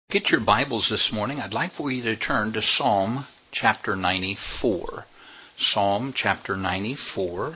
Get your Bibles this morning. I'd like for you to turn to Psalm chapter 94. Psalm chapter 94.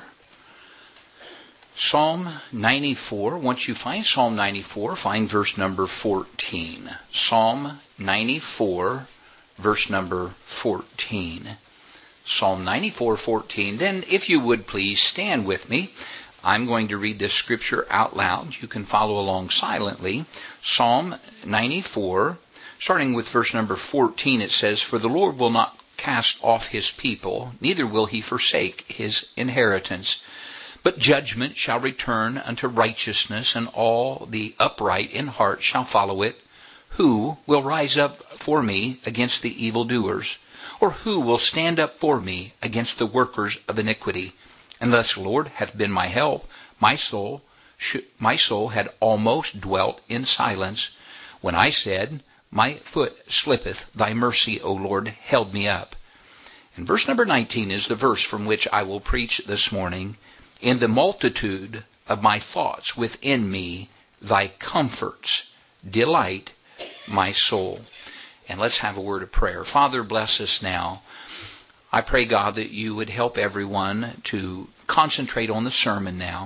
Psalm 94. Once you find Psalm 94, find verse number 14. Psalm 94, verse number 14. Psalm 94:14. Then, if you would please stand with me. I'm going to read this scripture out loud. You can follow along silently. Psalm 94, starting with verse number 14, it says, "For the Lord will not cast off his people, neither will he forsake his inheritance. But judgment shall return unto righteousness, and all the upright in heart shall follow it. Who will rise up for me against the evildoers? Or who will stand up for me against the workers of iniquity? And thus the Lord hath been my help. My soul had almost dwelt in silence. When I said, My foot slippeth, thy mercy, O Lord, held me up." And verse number 19 is the verse from which I will preach this morning. "In the multitude of my thoughts within me, thy comforts delight my soul." And let's have a word of prayer. Father, bless us now. I pray, God, that you would help everyone to concentrate on the sermon now.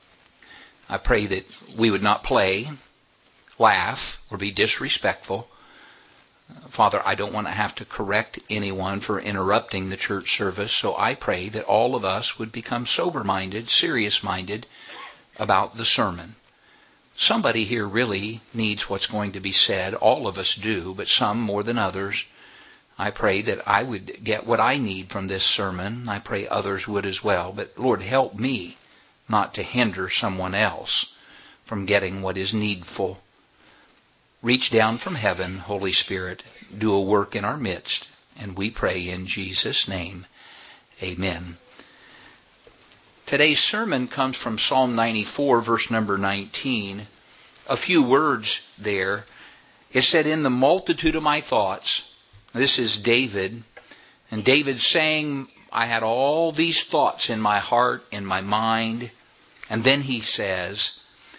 I pray that we would not play, laugh, or be disrespectful. Father, I don't want to have to correct anyone for interrupting the church service, so I pray that all of us would become sober-minded, serious-minded about the sermon. Somebody here really needs what's going to be said. All of us do, but some more than others. I pray that I would get what I need from this sermon. I pray others would as well. But Lord, help me not to hinder someone else from getting what is needful. Reach down from heaven, Holy Spirit, do a work in our midst, and we pray in Jesus' name. Amen. Today's sermon comes from Psalm 94, verse number 19. A few words there. It said, "In the multitude of my thoughts." This is David. And David's saying, I had all these thoughts in my heart, in my mind. And then he says,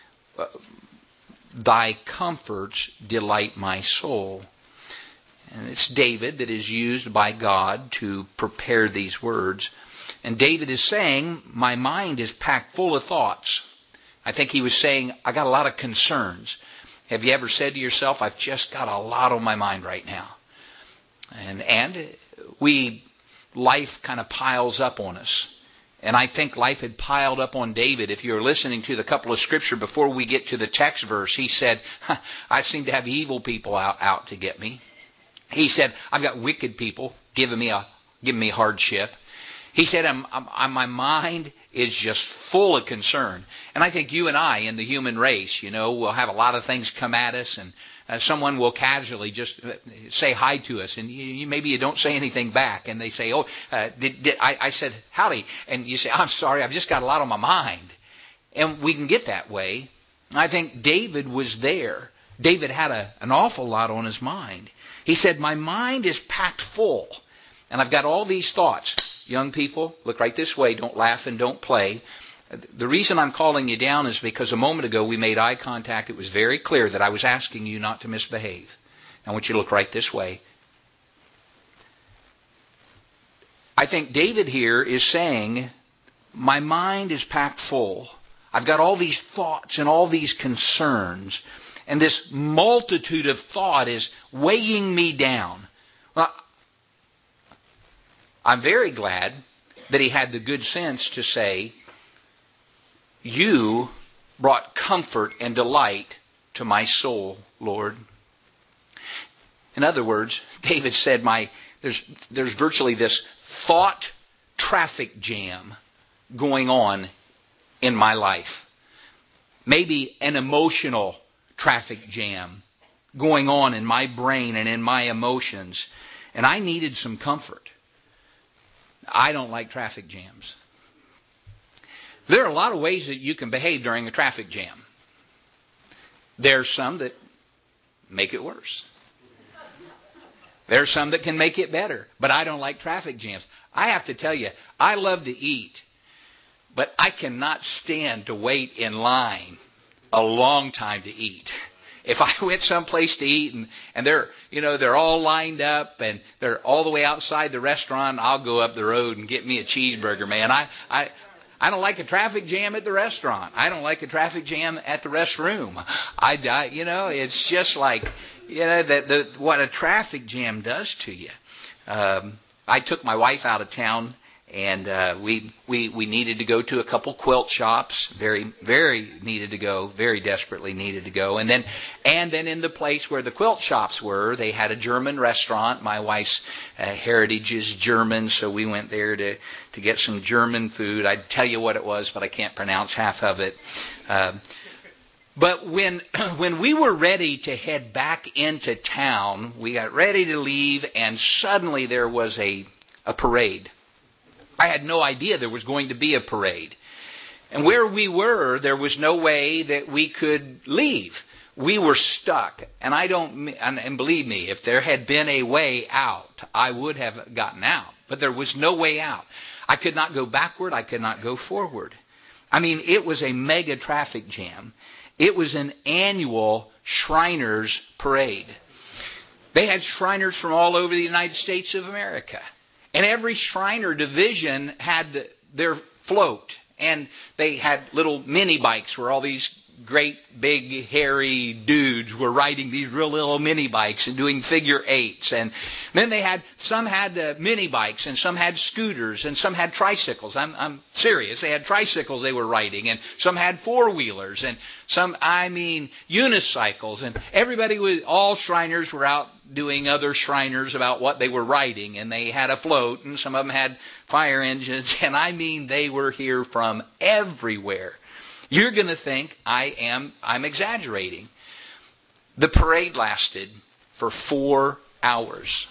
"Thy comforts delight my soul." And it's David that is used by God to prepare these words. And David is saying, my mind is packed full of thoughts. I think he was saying, I got a lot of concerns. Have you ever said to yourself, I've just got a lot on my mind right now? And life kind of piles up on us. And I think life had piled up on David. If you're listening to the couple of scripture before we get to the text verse, he said, I seem to have evil people out to get me. He said, I've got wicked people giving me hardship. He said, my mind is just full of concern. And I think you and I in the human race, we'll have a lot of things come at us, and someone will casually just say hi to us, and maybe you don't say anything back, and they say, I said howdy, and you say, I'm sorry, I've just got a lot on my mind. And we can get that way. I think David was there. David had an awful lot on his mind. He said, my mind is packed full, and I've got all these thoughts. Young people, look right this way. Don't laugh and don't play. The reason I'm calling you down is because a moment ago we made eye contact. It was very clear that I was asking you not to misbehave. I want you to look right this way. I think David here is saying, my mind is packed full. I've got all these thoughts and all these concerns, and this multitude of thought is weighing me down. Well, I'm very glad that he had the good sense to say, you brought comfort and delight to my soul, Lord. In other words, David said, there's virtually this thought traffic jam going on in my life. Maybe an emotional traffic jam going on in my brain and in my emotions. And I needed some comfort. I don't like traffic jams. There are a lot of ways that you can behave during a traffic jam. There's some that make it worse. There's some that can make it better. But I don't like traffic jams. I have to tell you, I love to eat, but I cannot stand to wait in line a long time to eat. if I went someplace to eat and they're all lined up and they're all the way outside the restaurant, I'll go up the road and get me a cheeseburger, man. I don't like a traffic jam at the restaurant. I don't like a traffic jam at the restroom. It's just like, what a traffic jam does to you. I took my wife out of town, and we needed to go to a couple quilt shops. Very, very needed to go. Very desperately needed to go. And then in the place where the quilt shops were, they had a German restaurant. My wife's heritage is German, so we went there to get some German food. I'd tell you what it was, but I can't pronounce half of it. But when we were ready to head back into town, we got ready to leave, and suddenly there was a parade. I had no idea there was going to be a parade. And where we were, there was no way that we could leave. We were stuck. And believe me, if there had been a way out, I would have gotten out. But there was no way out. I could not go backward. I could not go forward. I mean, it was a mega traffic jam. It was an annual Shriners parade. They had Shriners from all over the United States of America. And every Shriner division had their float. And they had little mini bikes where all these great big hairy dudes were riding these real little mini bikes and doing figure eights. And then some had mini bikes, and some had scooters, and some had tricycles. I'm serious. They had tricycles they were riding, and some had four-wheelers, and some, unicycles. And all Shriners were out doing other Shriners about what they were riding, and they had a float, and some of them had fire engines, and they were here from everywhere. You're going to think I'm exaggerating. The parade lasted for 4 hours.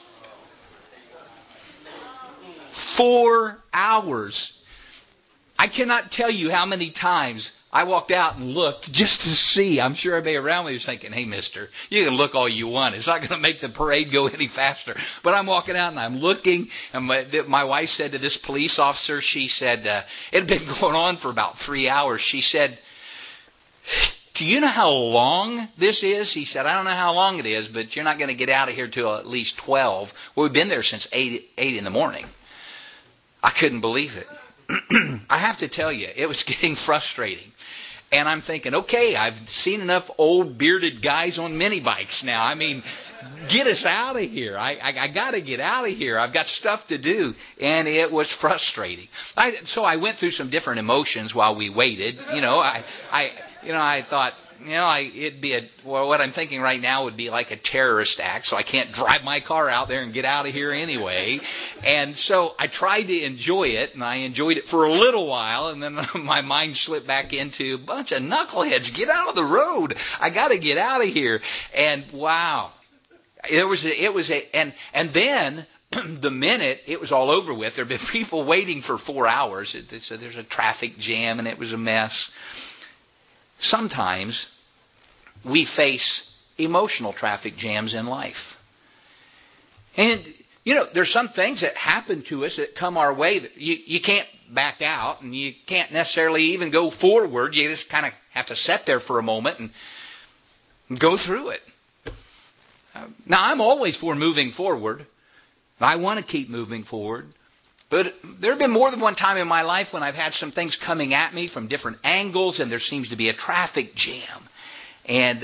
4 hours. I cannot tell you how many times I walked out and looked just to see. I'm sure everybody around me was thinking, hey, mister, you can look all you want. It's not going to make the parade go any faster. But I'm walking out and I'm looking, and my wife said to this police officer, she said, it had been going on for about 3 hours. She said, do you know how long this is? He said, I don't know how long it is, but you're not going to get out of here till at least 12. Well, we've been there since 8 in the morning. I couldn't believe it. I have to tell you, it was getting frustrating. And I'm thinking, okay, I've seen enough old bearded guys on mini bikes now. Get us out of here. I got to get out of here. I've got stuff to do. And it was frustrating. So I went through some different emotions while we waited. I thought, it'd be what I'm thinking right now would be like a terrorist act, so I can't drive my car out there and get out of here anyway. And so I tried to enjoy it, and I enjoyed it for a little while, and then my mind slipped back into a bunch of knuckleheads. Get out of the road. I got to get out of here. And wow, and then the minute it was all over with, there had been people waiting for 4 hours. So there's a traffic jam, and it was a mess. Sometimes we face emotional traffic jams in life. And, there's some things that happen to us that come our way that you can't back out, and you can't necessarily even go forward. You just kind of have to sit there for a moment and go through it. Now, I'm always for moving forward. I want to keep moving forward. But there have been more than one time in my life when I've had some things coming at me from different angles, and there seems to be a traffic jam. And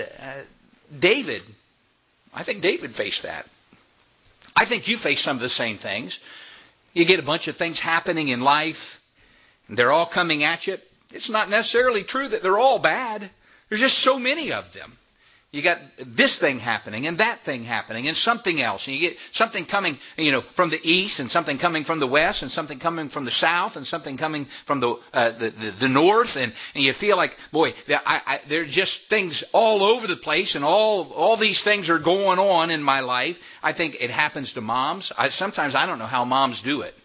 I think David faced that. I think you face some of the same things. You get a bunch of things happening in life, and they're all coming at you. It's not necessarily true that they're all bad. There's just so many of them. You got this thing happening and that thing happening and something else. And you get something coming, from the east, and something coming from the west, and something coming from the south, and something coming from the north. And you feel like, boy, there are just things all over the place, and all these things are going on in my life. I think it happens to moms. Sometimes I don't know how moms do it.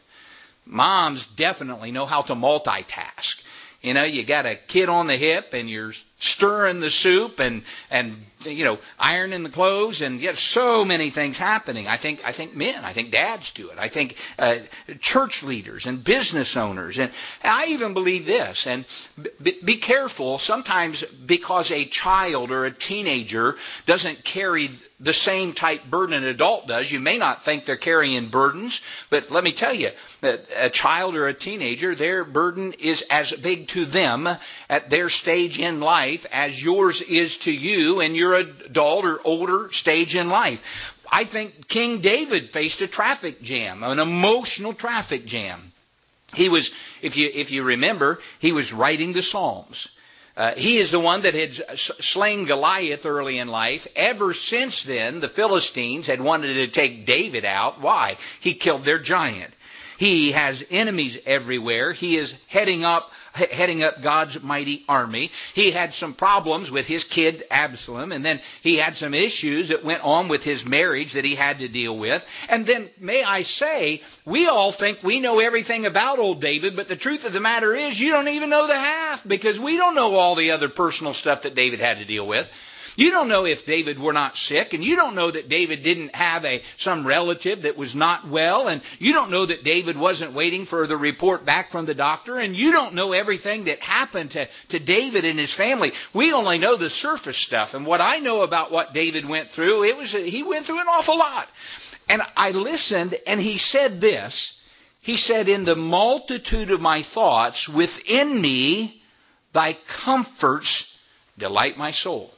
Moms definitely know how to multitask. You got a kid on the hip, and you're stirring the soup and ironing the clothes, and yet so many things happening. I think dads do it. I think church leaders and business owners, and I even believe this. And be careful. Sometimes because a child or a teenager doesn't carry the same type burden an adult does, you may not think they're carrying burdens, but let me tell you that a child or a teenager, their burden is as big to them at their stage in life as yours is to you in your adult or older stage in life. I think King David faced a traffic jam, an emotional traffic jam. He was, if you remember, he was writing the Psalms. He is the one that had slain Goliath early in life. Ever since then, the Philistines had wanted to take David out. Why? He killed their giant. He has enemies everywhere. He is heading up God's mighty army. He had some problems with his kid Absalom, and then he had some issues that went on with his marriage that he had to deal with. And then, may I say, we all think we know everything about old David, but the truth of the matter is you don't even know the half, because we don't know all the other personal stuff that David had to deal with. You don't know if David were not sick, and you don't know that David didn't have some relative that was not well, and you don't know that David wasn't waiting for the report back from the doctor, and you don't know everything that happened to David and his family. We only know the surface stuff, and what I know about what David went through, he went through an awful lot. And I listened, and he said this. He said, "In the multitude of my thoughts within me, thy comforts delight my soul."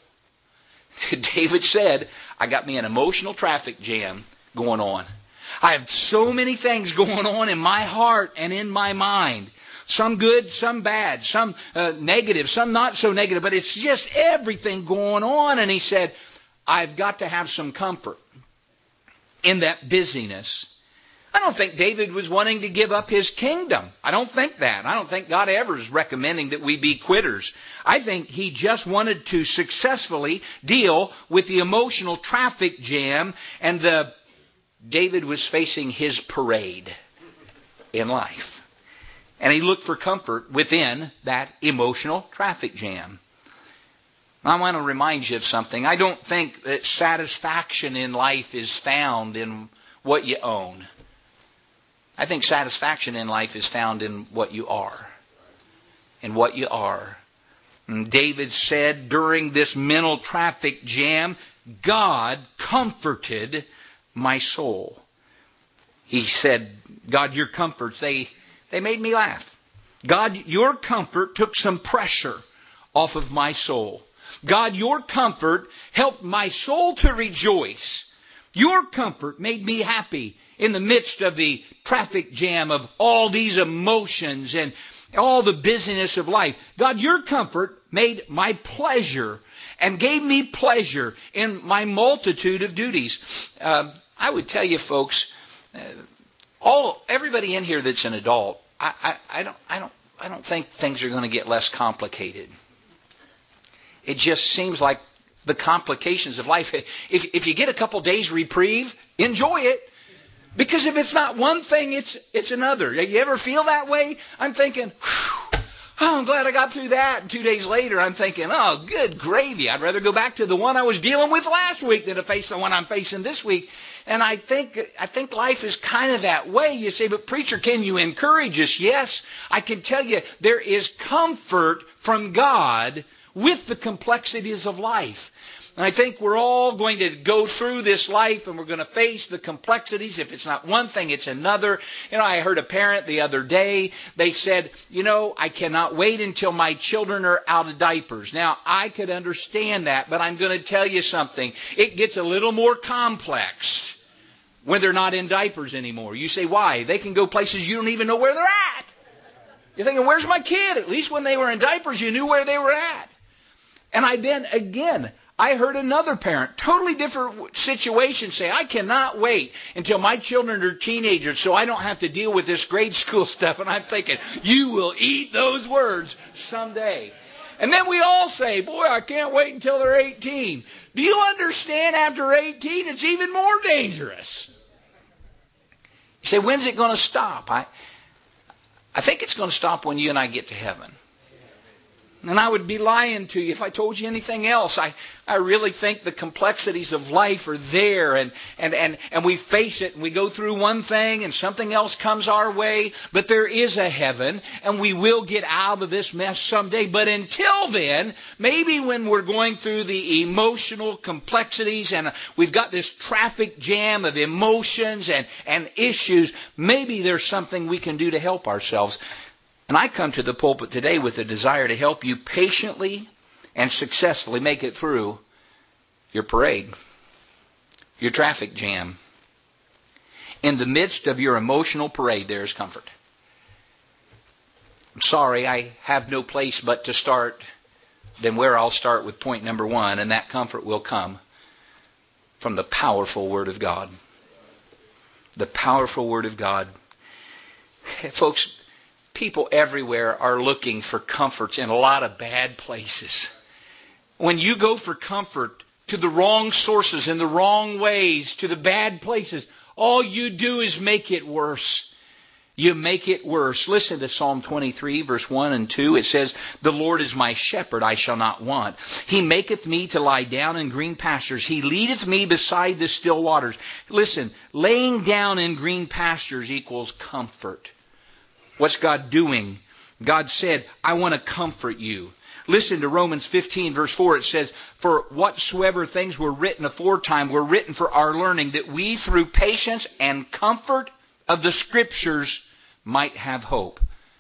David said, I got me an emotional traffic jam going on. I have so many things going on in my heart and in my mind. Some good, some bad, some negative, some not so negative, but it's just everything going on. And he said, I've got to have some comfort in that busyness. I don't think David was wanting to give up his kingdom. I don't think that. I don't think God ever is recommending that we be quitters. I think he just wanted to successfully deal with the emotional traffic jam, and David was facing his parade in life. And he looked for comfort within that emotional traffic jam. I want to remind you of something. I don't think that satisfaction in life is found in what you own. I think satisfaction in life is found in what you are. In what you are. And David said during this mental traffic jam, God comforted my soul. He said, God, your comforts, they made me laugh. God, your comfort took some pressure off of my soul. God, your comfort helped my soul to rejoice. Your comfort made me happy in the midst of the traffic jam of all these emotions and all the busyness of life. God, your comfort made my pleasure and gave me pleasure in my multitude of duties. I would tell you, folks, everybody in here that's an adult, I don't think things are going to get less complicated. It just seems like the complications of life. If you get a couple days reprieve, enjoy it. Because if it's not one thing, it's another. You ever feel that way? I'm thinking, I'm glad I got through that. And 2 days later, I'm thinking, oh, good gravy. I'd rather go back to the one I was dealing with last week than to face the one I'm facing this week. And I think life is kind of that way. You say, but preacher, can you encourage us? Yes, I can tell you there is comfort from God with the complexities of life. And I think we're all going to go through this life and we're going to face the complexities. If it's not one thing, it's another. I heard a parent the other day, they said, I cannot wait until my children are out of diapers. Now, I could understand that, but I'm going to tell you something. It gets a little more complex when they're not in diapers anymore. You say, why? They can go places you don't even know where they're at. You're thinking, where's my kid? At least when they were in diapers, you knew where they were at. And I heard another parent, totally different situation, say, I cannot wait until my children are teenagers so I don't have to deal with this grade school stuff. And I'm thinking, you will eat those words someday. And then we all say, boy, I can't wait until they're 18. Do you understand after 18, it's even more dangerous? You say, when's it going to stop? I think it's going to stop when you and I get to heaven. And I would be lying to you if I told you anything else. I really think the complexities of life are there, and we face it, and we go through one thing and something else comes our way, but there is a heaven, and we will get out of this mess someday. But until then, maybe when we're going through the emotional complexities and we've got this traffic jam of emotions and issues, maybe there's something we can do to help ourselves. And I come to the pulpit today with a desire to help you patiently and successfully make it through your parade, your traffic jam. In the midst of your emotional parade, there is comfort. I'm sorry, I have no place but to start than where I'll start with point number 1, and that comfort will come from the powerful Word of God. The powerful Word of God. Folks, people everywhere are looking for comforts in a lot of bad places. When you go for comfort to the wrong sources, in the wrong ways, to the bad places, all you do is make it worse. You make it worse. Listen to Psalm 23, verse 1 and 2. It says, "The Lord is my shepherd, I shall not want. He maketh me to lie down in green pastures. He leadeth me beside the still waters." Listen, laying down in green pastures equals comfort. What's God doing? God said, I want to comfort you. Listen to Romans 15, verse 4. It says, "For whatsoever things were written aforetime were written for our learning, that we through patience and comfort of the Scriptures might have hope."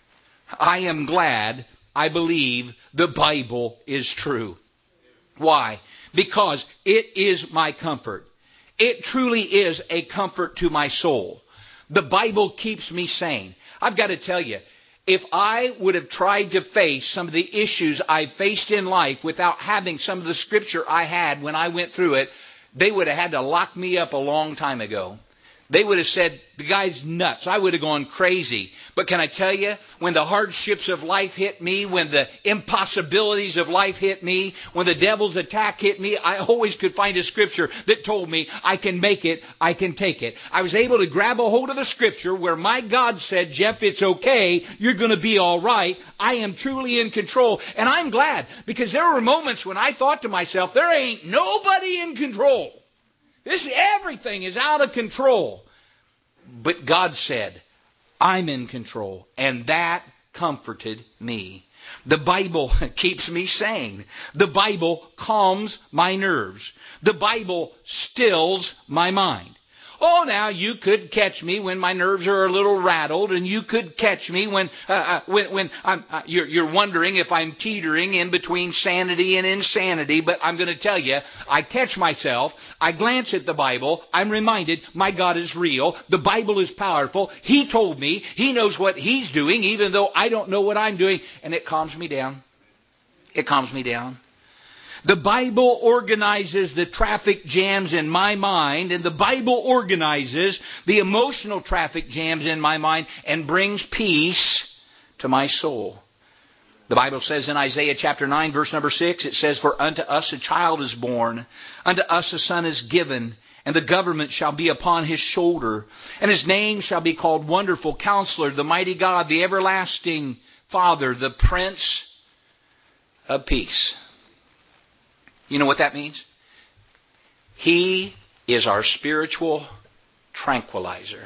I am glad, I believe, the Bible is true. Why? Because it is my comfort. It truly is a comfort to my soul. The Bible keeps me sane. I've got to tell you, if I would have tried to face some of the issues I faced in life without having some of the Scripture I had when I went through it, they would have had to lock me up a long time ago. They would have said, the guy's nuts. I would have gone crazy. But can I tell you, when the hardships of life hit me, when the impossibilities of life hit me, when the devil's attack hit me, I always could find a Scripture that told me, I can make it, I can take it. I was able to grab a hold of a Scripture where my God said, Jeff, it's okay. You're going to be all right. I am truly in control. And I'm glad, because there were moments when I thought to myself, there ain't nobody in control. Everything is out of control. But God said, I'm in control. And that comforted me. The Bible keeps me sane. The Bible calms my nerves. The Bible stills my mind. Oh, now you could catch me when my nerves are a little rattled, and you could catch me when you're wondering if I'm teetering in between sanity and insanity. But I'm going to tell you, I catch myself. I glance at the Bible. I'm reminded my God is real. The Bible is powerful. He told me He knows what He's doing, even though I don't know what I'm doing, and it calms me down. It calms me down. The Bible organizes the traffic jams in my mind, and the Bible organizes the emotional traffic jams in my mind and brings peace to my soul. The Bible says in Isaiah chapter 9, verse number 6, it says, "For unto us a child is born, unto us a son is given, and the government shall be upon his shoulder, and his name shall be called Wonderful Counselor, the Mighty God, the Everlasting Father, the Prince of Peace." You know what that means? He is our spiritual tranquilizer.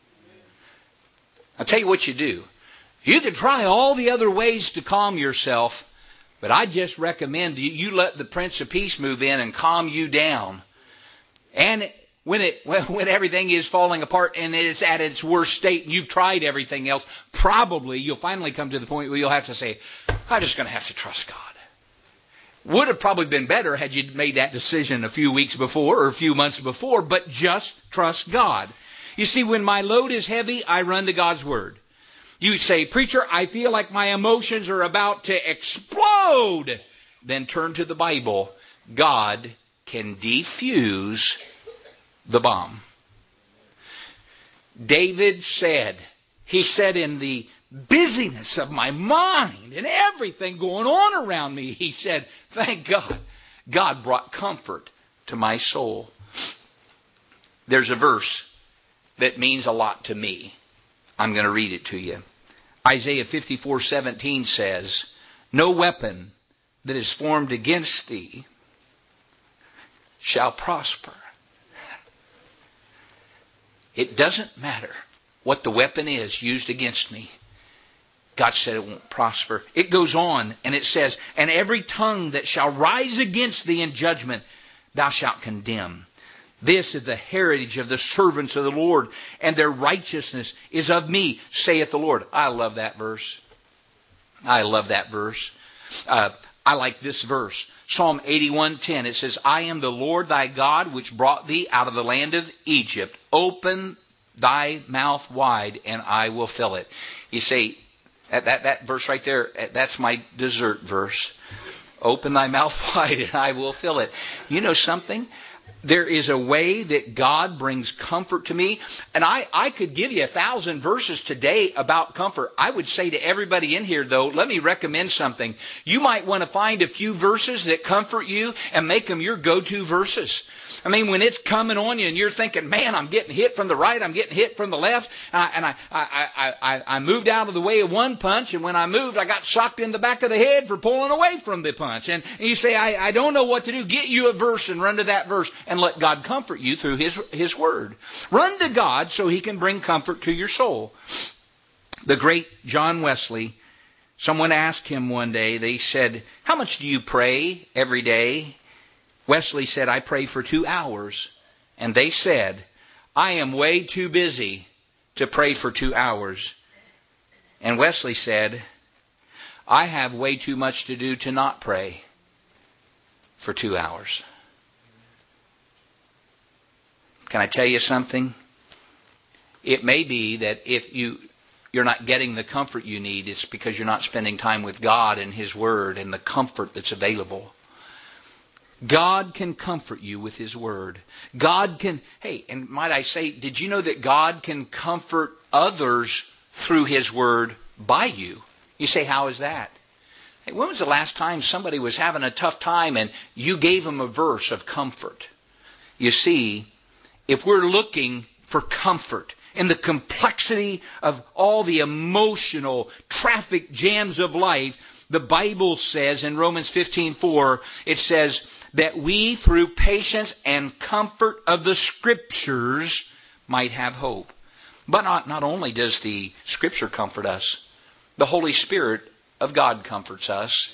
I'll tell you what you do. You can try all the other ways to calm yourself, but I just recommend you let the Prince of Peace move in and calm you down. And when everything is falling apart and it's at its worst state and you've tried everything else, probably you'll finally come to the point where you'll have to say, I'm just going to have to trust God. Would have probably been better had you made that decision a few weeks before or a few months before, but just trust God. You see, when my load is heavy, I run to God's Word. You say, preacher, I feel like my emotions are about to explode. Then turn to the Bible. God can defuse the bomb. David said, he said, in the busyness of my mind and everything going on around me, he said, thank God, God brought comfort to my soul. There's a verse that means a lot to me. I'm going to read it to you. Isaiah 54:17 says, No weapon that is formed against thee shall prosper. It doesn't matter what the weapon is used against me. God said it won't prosper. It goes on and it says, and every tongue that shall rise against thee in judgment, thou shalt condemn. This is the heritage of the servants of the Lord, and their righteousness is of me, saith the Lord. I love that verse. I love that verse. I like this verse. Psalm 81:10. It says, I am the Lord thy God, which brought thee out of the land of Egypt. Open thy mouth wide, and I will fill it. You say, that verse right there, that's my dessert verse. Open thy mouth wide, and I will fill it. You know something? There is a way that God brings comfort to me. And I could give you 1,000 verses today about comfort. I would say to everybody in here, though, let me recommend something. You might want to find a few verses that comfort you and make them your go-to verses. I mean, when it's coming on you and you're thinking, man, I'm getting hit from the right, I'm getting hit from the left, and I moved out of the way of one punch, and when I moved, I got socked in the back of the head for pulling away from the punch. And you say, I don't know what to do. Get you a verse and run to that verse and let God comfort you through His Word. Run to God so He can bring comfort to your soul. The great John Wesley, someone asked him one day, they said, how much do you pray every day? Wesley said, I pray for 2 hours. And they said, I am way too busy to pray for 2 hours. And Wesley said, I have way too much to do to not pray for 2 hours. Can I tell you something? It may be that if you're not getting the comfort you need, it's because you're not spending time with God and His Word and the comfort that's available. God can comfort you with His Word. God can, and might I say, did you know that God can comfort others through His Word by you? You say, how is that? Hey, when was the last time somebody was having a tough time and you gave them a verse of comfort? You see, if we're looking for comfort in the complexity of all the emotional traffic jams of life, the Bible says in Romans 15:4, it says that we through patience and comfort of the Scriptures might have hope. But not only does the Scripture comfort us, the Holy Spirit of God comforts us.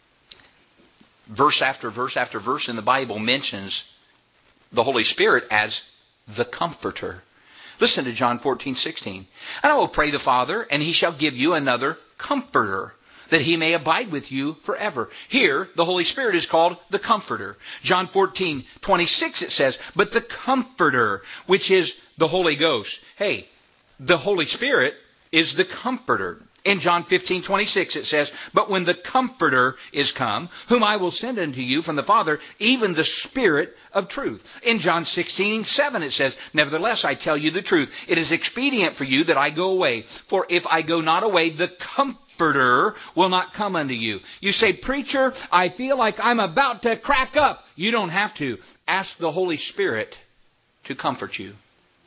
Verse after verse after verse in the Bible mentions the Holy Spirit as the Comforter. Listen to John 14:16. And I will pray the Father, and He shall give you another Comforter, that He may abide with you forever. Here, the Holy Spirit is called the Comforter. John 14:26 it says, but the Comforter, which is the Holy Ghost. The Holy Spirit is the Comforter. In John 15:26 it says, but when the Comforter is come, whom I will send unto you from the Father, even the Spirit of truth. In John 16:7 it says, nevertheless I tell you the truth. It is expedient for you that I go away. For if I go not away, the Comforter will not come unto you. You say, preacher, I feel like I'm about to crack up. You don't have to. Ask the Holy Spirit to comfort you.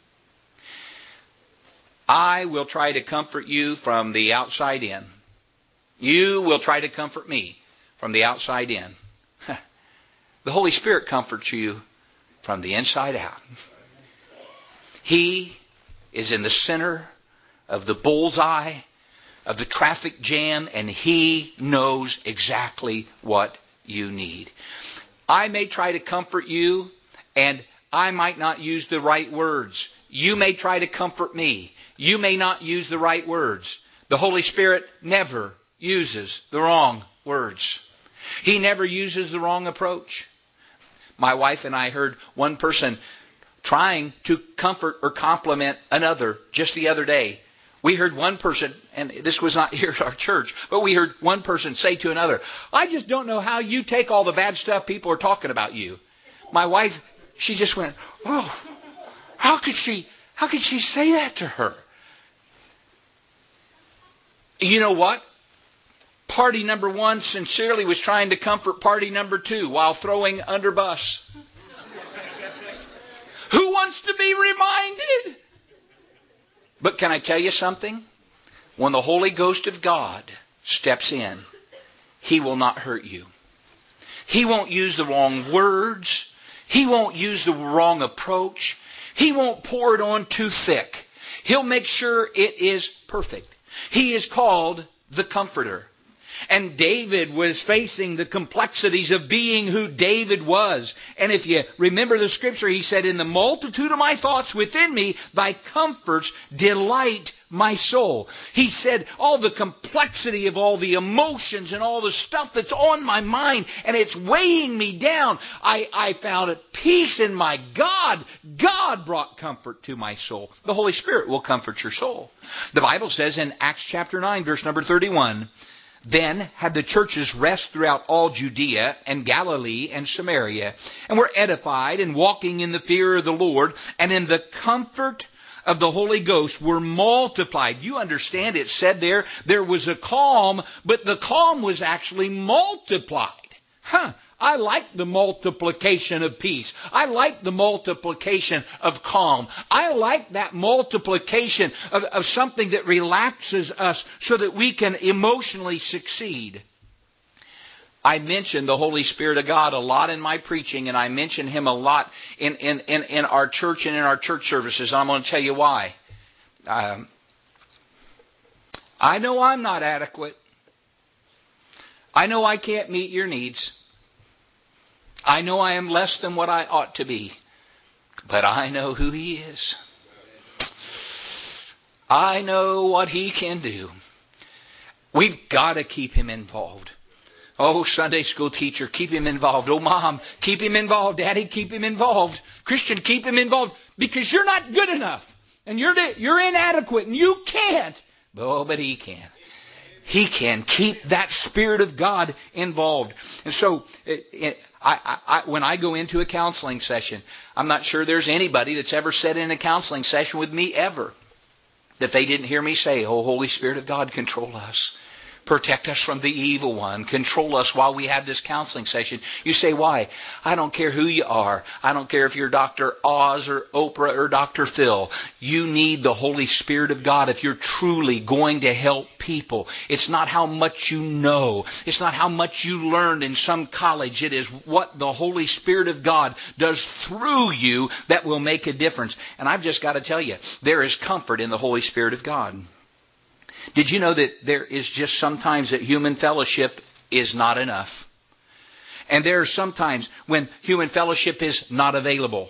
I will try to comfort you from the outside in. You will try to comfort me from the outside in. The Holy Spirit comforts you from the inside out. He is in the center of the bullseye of the traffic jam, and He knows exactly what you need. I may try to comfort you, and I might not use the right words. You may try to comfort me. You may not use the right words. The Holy Spirit never uses the wrong words. He never uses the wrong approach. My wife and I heard one person trying to comfort or compliment another just the other day. We heard one person, and this was not here at our church, but we heard one person say to another, I just don't know how you take all the bad stuff people are talking about you. My wife, she just went, oh, how could she say that to her? You know what? Party number one sincerely was trying to comfort party number two while throwing under bus. Who wants to be reminded? But can I tell you something? When the Holy Ghost of God steps in, He will not hurt you. He won't use the wrong words. He won't use the wrong approach. He won't pour it on too thick. He'll make sure it is perfect. He is called the Comforter. And David was facing the complexities of being who David was. And if you remember the scripture, he said, in the multitude of my thoughts within me, thy comforts delight my soul. He said, all the complexity of all the emotions and all the stuff that's on my mind, and it's weighing me down. I found a peace in my God. God brought comfort to my soul. The Holy Spirit will comfort your soul. The Bible says in Acts chapter 9, verse number 31, then had the churches rest throughout all Judea and Galilee and Samaria, and were edified and walking in the fear of the Lord, and in the comfort of the Holy Ghost were multiplied. You understand, it said there was a calm, but the calm was actually multiplied. I like the multiplication of peace. I like the multiplication of calm. I like that multiplication of something that relaxes us so that we can emotionally succeed. I mention the Holy Spirit of God a lot in my preaching, and I mention Him a lot in our church and in our church services. I'm going to tell you why. I know I'm not adequate. I know I can't meet your needs. I know I am less than what I ought to be. But I know who He is. I know what He can do. We've got to keep Him involved. Oh, Sunday school teacher, keep him involved. Oh, mom, keep him involved. Daddy, keep him involved. Christian, keep him involved. Because you're not good enough. And you're inadequate. And you can't. Oh, but He can. He can keep that Spirit of God involved. And so, when I go into a counseling session, I'm not sure there's anybody that's ever sat in a counseling session with me ever that they didn't hear me say, oh, Holy Spirit of God, control us. Protect us from the evil one. Control us while we have this counseling session. You say, why? I don't care who you are. I don't care if you're Dr. Oz or Oprah or Dr. Phil. You need the Holy Spirit of God if you're truly going to help people. It's not how much you know. It's not how much you learned in some college. It is what the Holy Spirit of God does through you that will make a difference. And I've just got to tell you, there is comfort in the Holy Spirit of God. Did you know that there is just sometimes that human fellowship is not enough? And there are sometimes when human fellowship is not available.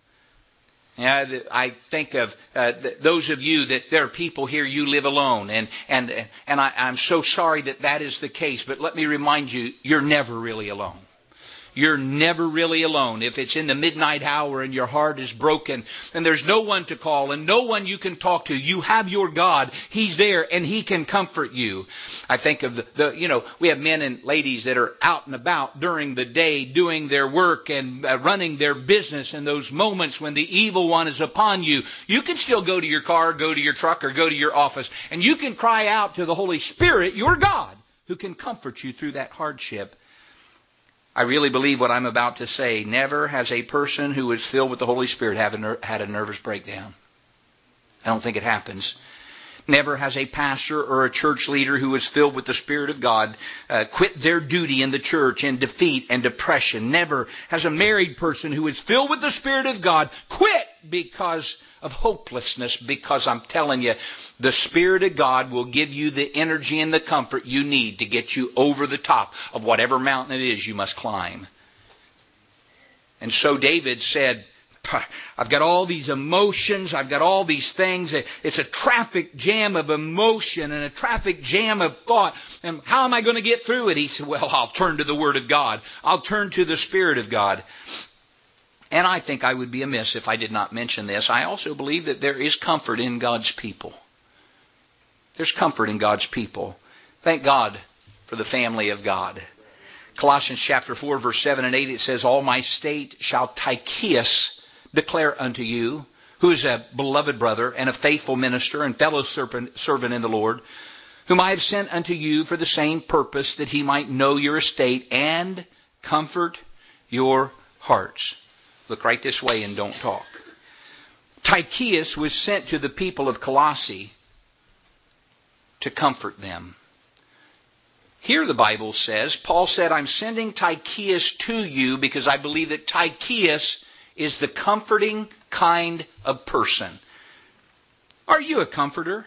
I think of those of you that there are people here, you live alone. And I'm so sorry that is the case. But let me remind you, you're never really alone. You're never really alone. If it's in the midnight hour and your heart is broken, then there's no one to call and no one you can talk to. You have your God. He's there and He can comfort you. I think of we have men and ladies that are out and about during the day doing their work and running their business. And those moments when the evil one is upon you, you can still go to your car, go to your truck, or go to your office. And you can cry out to the Holy Spirit, your God, who can comfort you through that hardship. I really believe what I'm about to say. Never has a person who is filled with the Holy Spirit had a nervous breakdown. I don't think it happens. Never has a pastor or a church leader who is filled with the Spirit of God quit their duty in the church in defeat and depression. Never has a married person who is filled with the Spirit of God quit because of hopelessness. Because I'm telling you, the Spirit of God will give you the energy and the comfort you need to get you over the top of whatever mountain it is you must climb. And so David said, I've got all these emotions. I've got all these things. It's a traffic jam of emotion and a traffic jam of thought. And how am I going to get through it? He said, well, I'll turn to the Word of God. I'll turn to the Spirit of God. And I think I would be amiss if I did not mention this. I also believe that there is comfort in God's people. There's comfort in God's people. Thank God for the family of God. Colossians chapter 4, verse 7 and 8, it says, all my state shall Tychicus declare unto you, who is a beloved brother and a faithful minister and fellow servant in the Lord, whom I have sent unto you for the same purpose, that he might know your estate and comfort your hearts. Look right this way and don't talk. Tychicus was sent to the people of Colossae to comfort them. Here the Bible says, Paul said, I'm sending Tychicus to you because I believe that Tychicus is the comforting kind of person. Are you a comforter?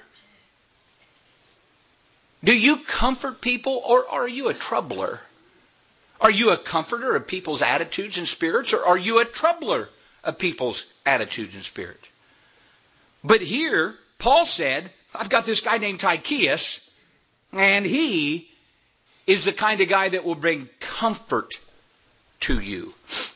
Do you comfort people, or are you a troubler? Are you a comforter of people's attitudes and spirits, or are you a troubler of people's attitudes and spirits? But here, Paul said, I've got this guy named Tychicus, and he is the kind of guy that will bring comfort to you.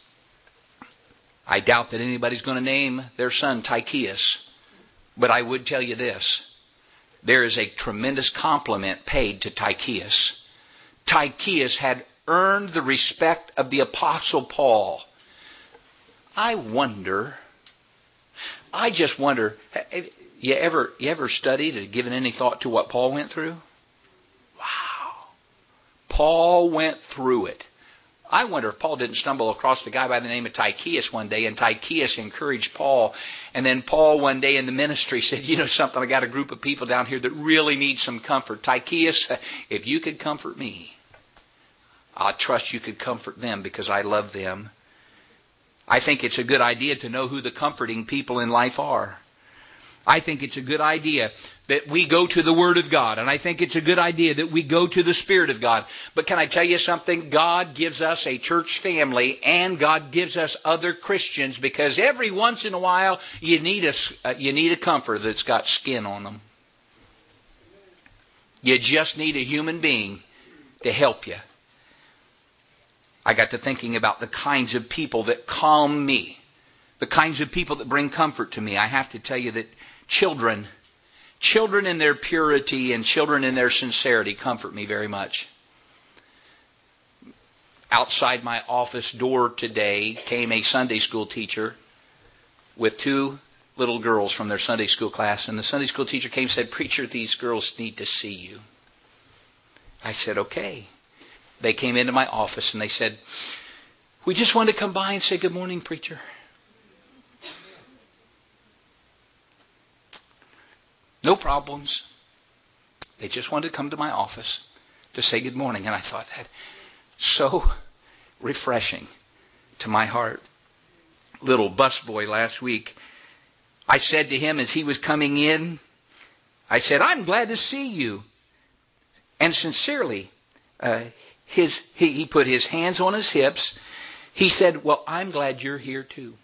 I doubt that anybody's going to name their son Tychicus, but I would tell you this. There is a tremendous compliment paid to Tychicus. Tychicus had earned the respect of the Apostle Paul. I just wonder, you ever studied or given any thought to what Paul went through? Wow. Paul went through it. I wonder if Paul didn't stumble across a guy by the name of Tychicus one day, and Tychicus encouraged Paul. And then Paul one day in the ministry said, you know something, I got a group of people down here that really need some comfort. Tychicus, if you could comfort me, I trust you could comfort them because I love them. I think it's a good idea to know who the comforting people in life are. I think it's a good idea that we go to the Word of God. And I think it's a good idea that we go to the Spirit of God. But can I tell you something? God gives us a church family, and God gives us other Christians, because every once in a while you need a comforter that's got skin on them. You just need a human being to help you. I got to thinking about the kinds of people that calm me, the kinds of people that bring comfort to me. I have to tell you that children in their purity and children in their sincerity comfort me very much. Outside my office door today came a Sunday school teacher with two little girls from their Sunday school class, and the Sunday school teacher came and said, "Preacher, these girls need to see you." I said, "Okay." They came into my office and they said, "We just wanted to come by and say good morning, preacher." No problems. They just wanted to come to my office to say good morning. And I thought that so refreshing to my heart. Little busboy last week, I said to him as he was coming in, I said, "I'm glad to see you." And sincerely, he put his hands on his hips. He said, "Well, I'm glad you're here too."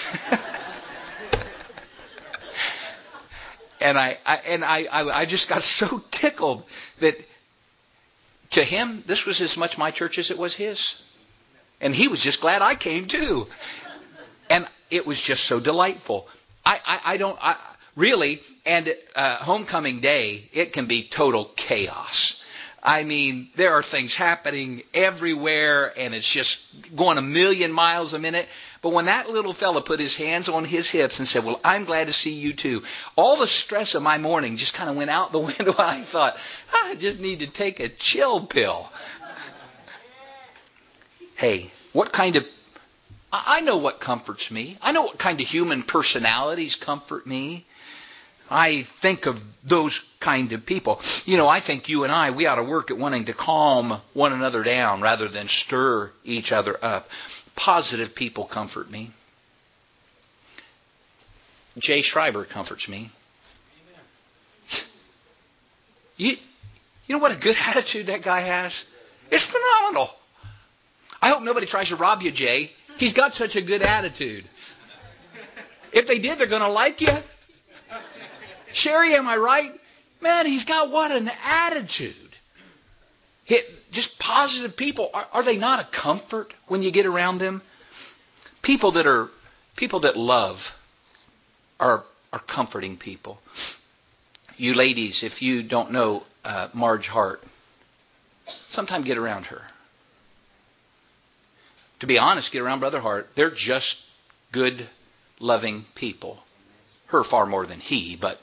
And I just got so tickled that to him, this was as much my church as it was his. And he was just glad I came too. And it was just so delightful. Homecoming day, it can be total chaos. I mean, there are things happening everywhere, and it's just going a million miles a minute. But when that little fella put his hands on his hips and said, "Well, I'm glad to see you too," all the stress of my morning just kind of went out the window. I thought, I just need to take a chill pill. Hey, I know what comforts me. I know what kind of human personalities comfort me. I think of those kind of people. You know, I think you and I, we ought to work at wanting to calm one another down rather than stir each other up. Positive people comfort me. Jay Schreiber comforts me. You know what a good attitude that guy has? It's phenomenal. I hope nobody tries to rob you, Jay. He's got such a good attitude. If they did, they're going to like you. Sherry, am I right? Man, he's got what an attitude. Just positive people. Are they not a comfort when you get around them? People that love are comforting people. You ladies, if you don't know Marge Hart, sometime get around her. To be honest, get around Brother Hart. They're just good, loving people. Her far more than he, but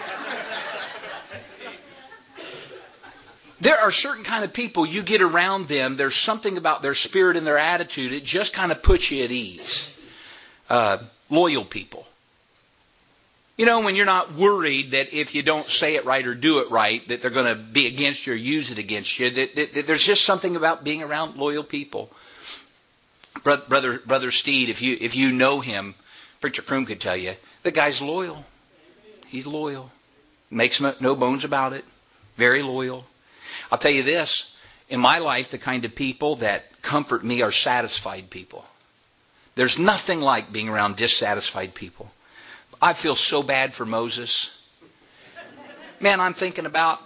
there are certain kind of people, you get around them, there's something about their spirit and their attitude, it just kind of puts you at ease. Loyal people. You know, when you're not worried that if you don't say it right or do it right, that they're going to be against you or use it against you. That there's just something about being around loyal people. Brother Steed, if you know him, Preacher Kroom could tell you, the guy's loyal. He's loyal. Makes no bones about it. Very loyal. I'll tell you this. In my life, the kind of people that comfort me are satisfied people. There's nothing like being around dissatisfied people. I feel so bad for Moses. Man, I'm thinking about...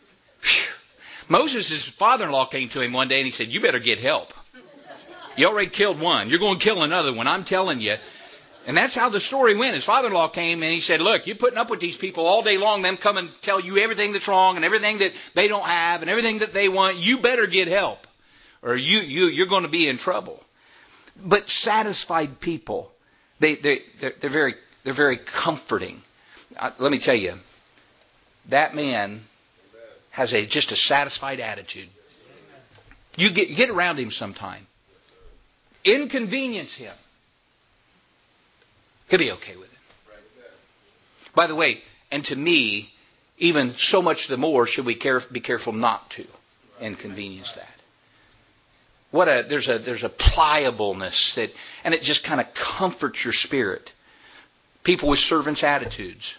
Moses' father-in-law came to him one day and he said, you better get help. You already killed one. You're going to kill another one. I'm telling you. And that's how the story went. His father-in-law came and he said, look, you're putting up with these people all day long. Them come and tell you everything that's wrong and everything that they don't have and everything that they want. You better get help or you're going to be in trouble. But satisfied people, they're very comforting. Let me tell you, that man has just a satisfied attitude. You get around him sometime. Inconvenience him. He'll be okay with it. By the way, and to me, even so much the more should we be careful not to inconvenience that. There's a pliableness that, and it just kind of comforts your spirit. People with servants' attitudes.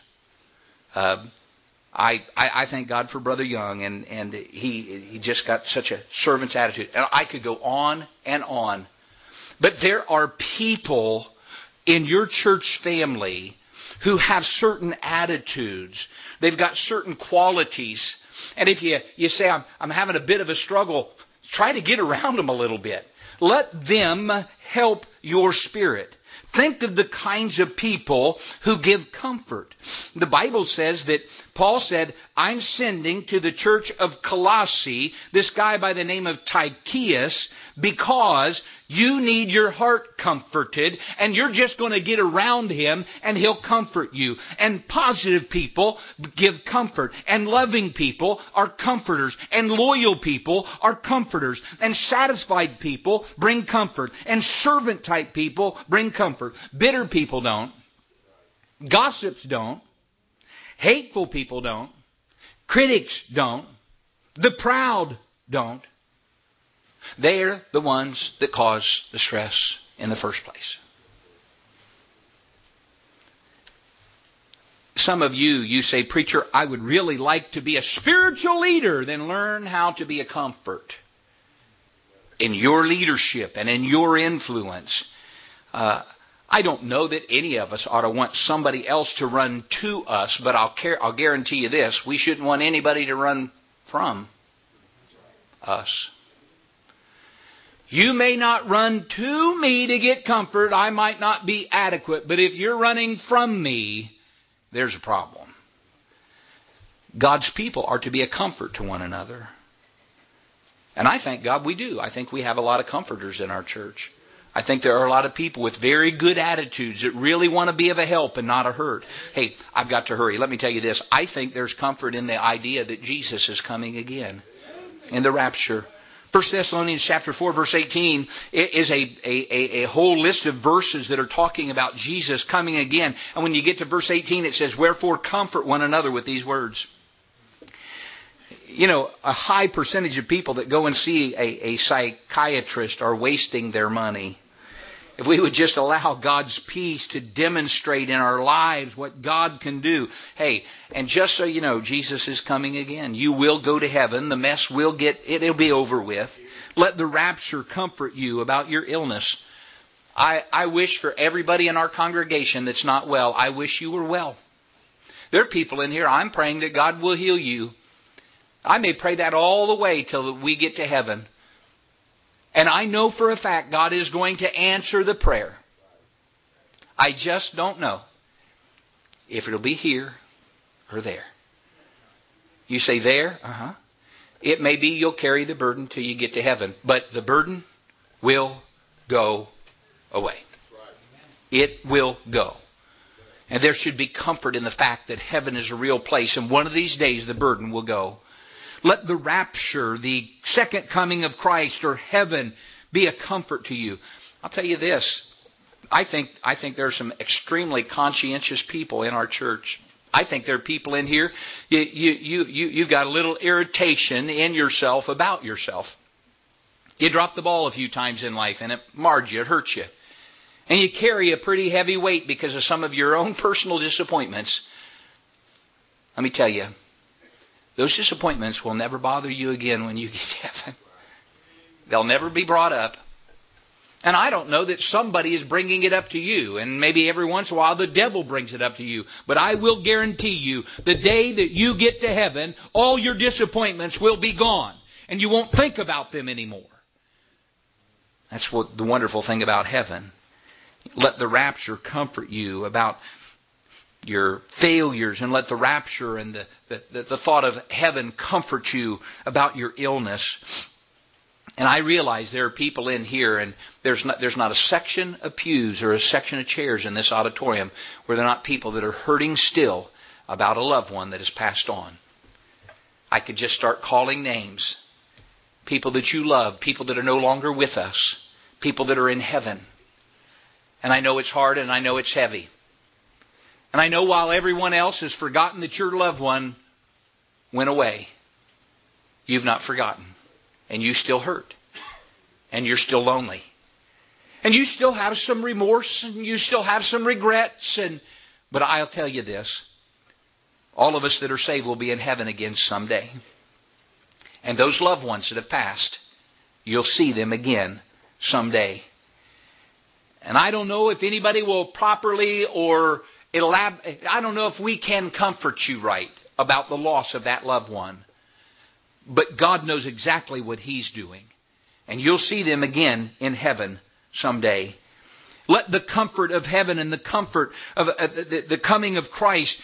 I thank God for Brother Young, and he just got such a servant's attitude. And I could go on and on. But there are people in your church family who have certain attitudes. They've got certain qualities. And if you say, I'm having a bit of a struggle, try to get around them a little bit. Let them help your spirit. Think of the kinds of people who give comfort. The Bible says that Paul said, I'm sending to the church of Colossae this guy by the name of Tychicus because you need your heart comforted and you're just going to get around him and he'll comfort you. And positive people give comfort and loving people are comforters and loyal people are comforters and satisfied people bring comfort and servant type people bring comfort. Bitter people don't. Gossips don't. Hateful people don't. Critics don't. The proud don't. They're the ones that cause the stress in the first place. Some of you say, preacher, I would really like to be a spiritual leader, then learn how to be a comfort in your leadership and in your influence. I don't know that any of us ought to want somebody else to run to us, but I'll guarantee you this, we shouldn't want anybody to run from us. You may not run to me to get comfort. I might not be adequate, but if you're running from me, there's a problem. God's people are to be a comfort to one another. And I thank God we do. I think we have a lot of comforters in our church. I think there are a lot of people with very good attitudes that really want to be of a help and not a hurt. Hey, I've got to hurry. Let me tell you this. I think there's comfort in the idea that Jesus is coming again in the rapture. 1 Thessalonians chapter 4, verse 18 is a whole list of verses that are talking about Jesus coming again. And when you get to verse 18, it says, wherefore comfort one another with these words. You know, a high percentage of people that go and see a psychiatrist are wasting their money. If we would just allow God's peace to demonstrate in our lives what God can do. Hey, and just so you know, Jesus is coming again. You will go to heaven. The mess it'll be over with. Let the rapture comfort you about your illness. I wish for everybody in our congregation that's not well, I wish you were well. There are people in here, I'm praying that God will heal you. I may pray that all the way till we get to heaven. And I know for a fact God is going to answer the prayer. I just don't know if it'll be here or there. You say there? Uh-huh. It may be you'll carry the burden till you get to heaven. But the burden will go away. It will go. And there should be comfort in the fact that heaven is a real place. And one of these days the burden will go. Let the rapture, the second coming of Christ or heaven be a comfort to you. I'll tell you this. I think there are some extremely conscientious people in our church. I think there are people in here, you've got a little irritation in yourself about yourself. You dropped the ball a few times in life and it marred you, it hurt you. And you carry a pretty heavy weight because of some of your own personal disappointments. Let me tell you, those disappointments will never bother you again when you get to heaven. They'll never be brought up. And I don't know that somebody is bringing it up to you. And maybe every once in a while the devil brings it up to you. But I will guarantee you, the day that you get to heaven, all your disappointments will be gone. And you won't think about them anymore. That's what the wonderful thing about heaven. Let the rapture comfort you about your failures, and let the rapture and the thought of heaven comfort you about your illness. And I realize there are people in here, and there's not a section of pews or a section of chairs in this auditorium where there are not people that are hurting still about a loved one that has passed on. I could just start calling names. People that you love, people that are no longer with us, people that are in heaven. And I know it's hard and I know it's heavy. And I know while everyone else has forgotten that your loved one went away, you've not forgotten. And you still hurt. And you're still lonely. And you still have some remorse, and you still have some regrets. But I'll tell you this. All of us that are saved will be in heaven again someday. And those loved ones that have passed, you'll see them again someday. And I don't know if anybody will properly or I don't know if we can comfort you right about the loss of that loved one. But God knows exactly what He's doing. And you'll see them again in heaven someday. Let the comfort of heaven and the comfort of the coming of Christ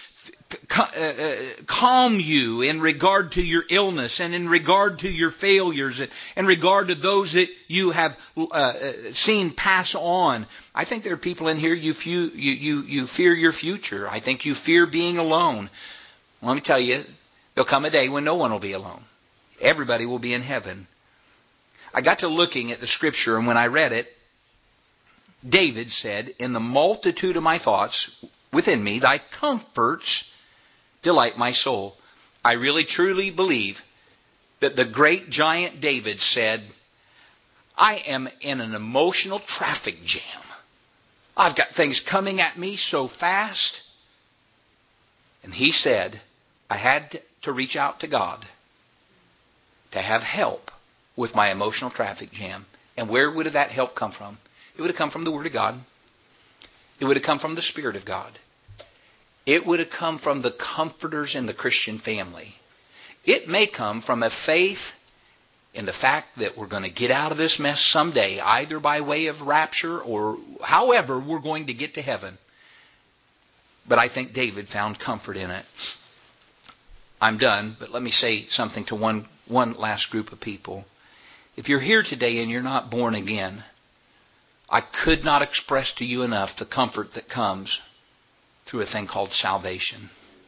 calm you in regard to your illness and in regard to your failures and in regard to those that you have seen pass on. I think there are people in here, you fear your future. I think you fear being alone. Let me tell you, there'll come a day when no one will be alone. Everybody will be in heaven. I got to looking at the scripture, and when I read it, David said, "In the multitude of my thoughts within me, thy comforts delight my soul." I really truly believe that the great giant David said, I am in an emotional traffic jam. I've got things coming at me so fast. And he said, I had to reach out to God to have help with my emotional traffic jam. And where would that help come from? It would have come from the Word of God. It would have come from the Spirit of God. It would have come from the comforters in the Christian family. It may come from a faith in the fact that we're going to get out of this mess someday, either by way of rapture or however we're going to get to heaven. But I think David found comfort in it. I'm done, but let me say something to one last group of people. If you're here today and you're not born again, I could not express to you enough the comfort that comes through a thing called salvation.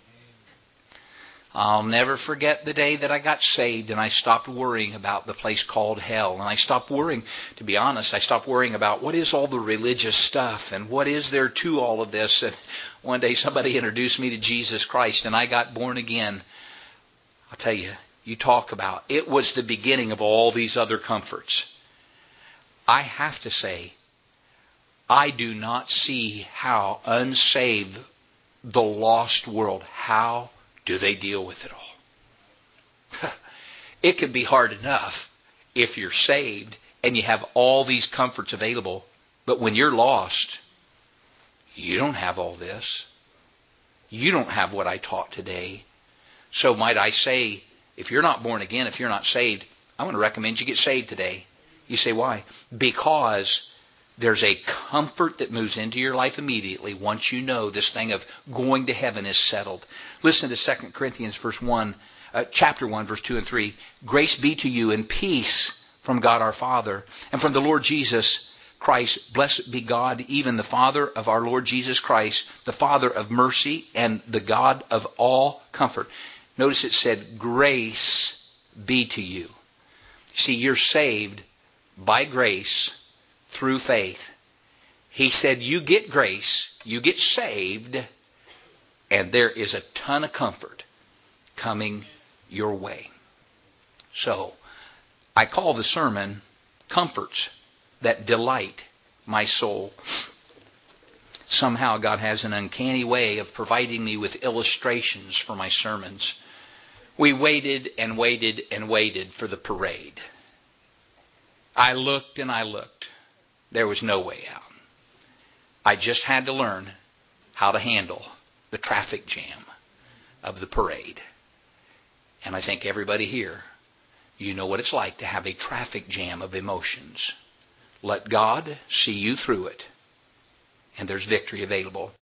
I'll never forget the day that I got saved and I stopped worrying about the place called hell. And I stopped worrying, to be honest, I stopped worrying about what is all the religious stuff and what is there to all of this. And one day somebody introduced me to Jesus Christ and I got born again. I'll tell you, you talk about, it was the beginning of all these other comforts. I have to say, I do not see how unsaved the lost world, how do they deal with it all? It can be hard enough if you're saved and you have all these comforts available, but when you're lost, you don't have all this. You don't have what I taught today. So might I say, if you're not born again, if you're not saved, I want to recommend you get saved today. You say, why? Because there's a comfort that moves into your life immediately once you know this thing of going to heaven is settled. Listen to 2 Corinthians chapter 1, verse 2 and 3. Grace be to you and peace from God our Father and from the Lord Jesus Christ. Blessed be God, even the Father of our Lord Jesus Christ, the Father of mercy and the God of all comfort. Notice it said, grace be to you. See, you're saved by grace through faith. He said, you get grace, you get saved, and there is a ton of comfort coming your way. So, I call the sermon, Comforts That Delight My Soul. Somehow God has an uncanny way of providing me with illustrations for my sermons. We waited and waited and waited for the parade. I looked and I looked. There was no way out. I just had to learn how to handle the traffic jam of the parade. And I think everybody here, you know what it's like to have a traffic jam of emotions. Let God see you through it, and there's victory available.